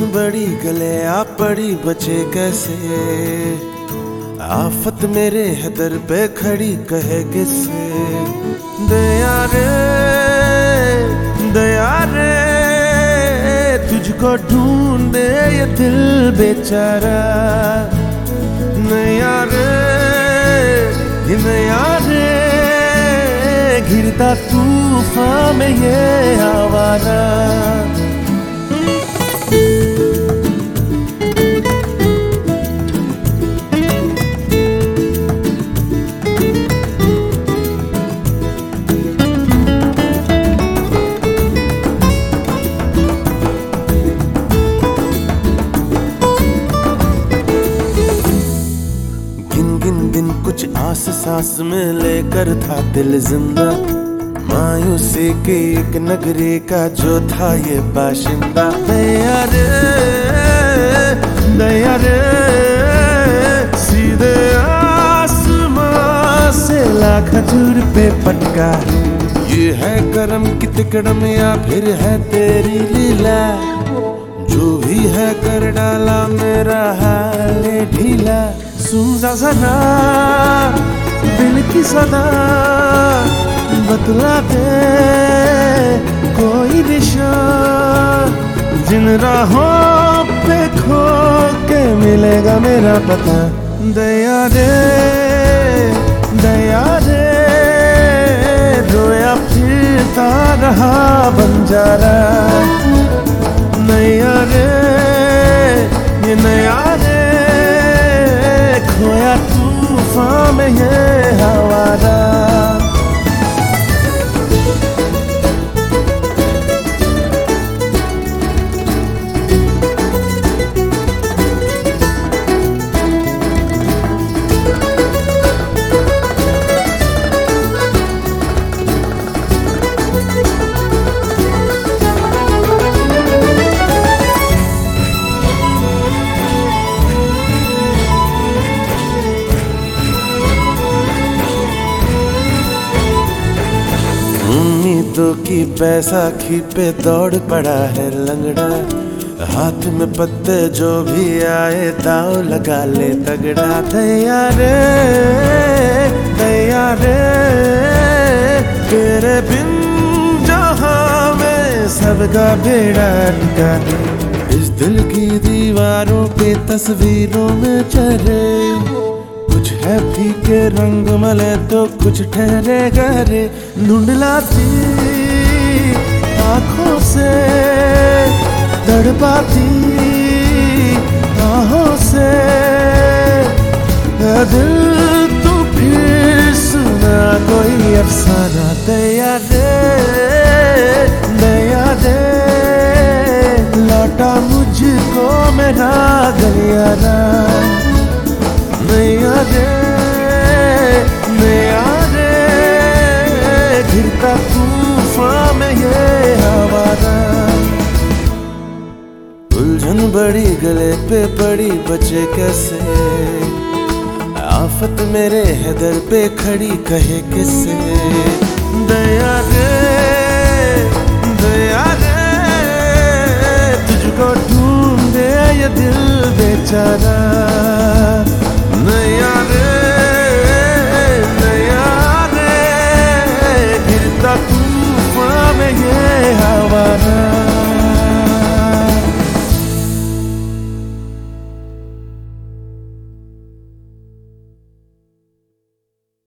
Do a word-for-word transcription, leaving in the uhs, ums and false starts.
बड़ी गले आ पड़ी बचे कैसे, आफत मेरे है दर पे खड़ी कहे किससे। दया रे दया रे तुझको ढूंढे ये दिल बेचारा। नया रे नया रे घिरता तूफान में ये आवारा। दिन कुछ आस सांस में लेकर था दिल जिंदा, मायूसी की एक नगरी का जो था ये बाशिंदा। दया रे दया रे सीधे आसमां से ला खजूर पे पटका। ये है करम की तिकड़म या फिर है तेरी लीला, जो भी है कर डाला मेरा हाल ढीला। सुन जा जरा दिल की सदा, बतला दे कोई निशान, जिन राहों पे खो के मिलेगा मेरा पता। दया रे दया रे रोया फिरता रहा बंजारा। नया रे ये नया रे खोया तूफान में ये हवारा। उम्मीदों की बैसाखी पे दौड़ पड़ा है लंगड़ा, हाथ में पत्ते जो भी आए दाव लगा ले तगड़ा। दया रे दया रे तेरे बिन जहां में सबका बेड़ा अटका। इस दिल की दीवारों पे तस्वीरों में चले, कुछ है फीके रंग मले तो कुछ ठहरे गहरे। ढूंढलाती आंखों से तड़पाती आहों से दिल तू फिर सुना कोई अफसाना। दया रे दया रे लौटा मुझको मेरा गलियारा। नया रे नया रे घिरता तूफान में ये हवारा। उलझन बड़ी गले पे पड़ी बचे कैसे, आफत मेरे है दर पे खड़ी कहे किससे। दया रे दया रे तुझको ढूंढे ये दिल बेचारा।